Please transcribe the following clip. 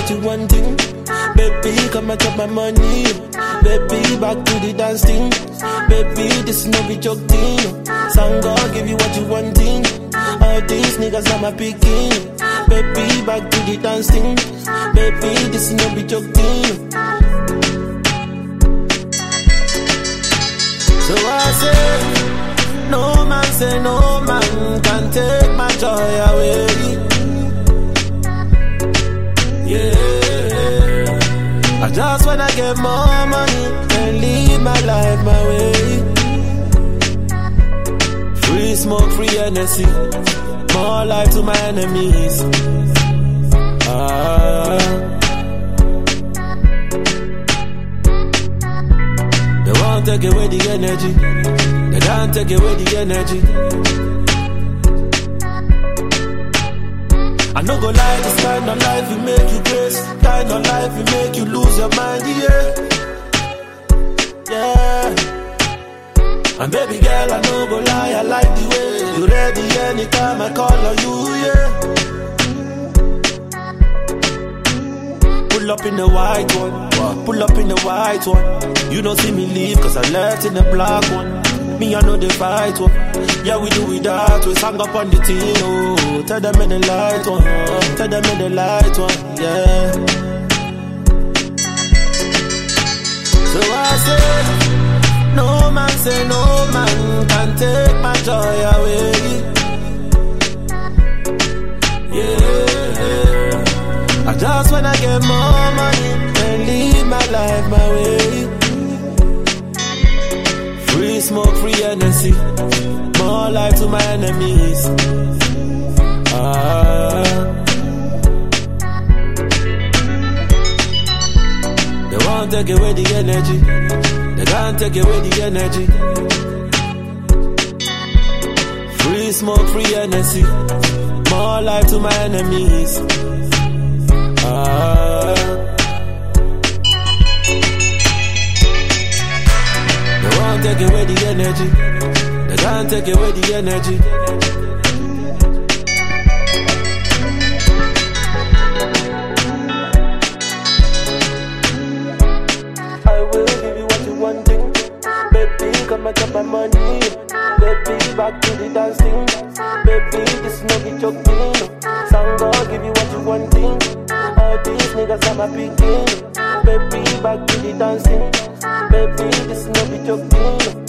what you wanting. Baby, come and chop my money. Baby, back to the dance thing. Baby, this is no be joke thing. Sound God give you what you wanting. All these niggas are my picking. Baby, back to the dance thing. Baby, this is no be joke thing. So I say no man can take my joy away. Yeah, I just wanna get more money and live my life my way. Free smoke, free energy, more life to my enemies. They won't take away the energy. They can't take away the energy. I no go lie, this kind of life will make you grace. Kind of life will make you lose your mind, yeah. Yeah. And baby girl, I no go lie, I like the way you ready anytime I call on you, yeah. Pull up in the white one, pull up in the white one. You don't see me leave cause I left in the black one. Me, I know the fight one. Yeah, we do it that way. Hang up on the team, oh. Tell them in the light one. Tell them in the light one, yeah. So I say no man can take my joy away. Yeah, I just wanna get more money and live my life my way. Free smoke, free energy, more life to my enemies. They won't take away the energy. They can't take away the energy. Free smoke, free energy, more life to my enemies. They won't take away the energy. They can't take away the energy. I will give you what you wanting. Baby, come and chop my money. Baby, back to the dancing. Baby, this is no be joke thing. Sound God give you what you wanting. All these niggas are my picking. Baby, back to the dancing. Baby, this is no be joke thing.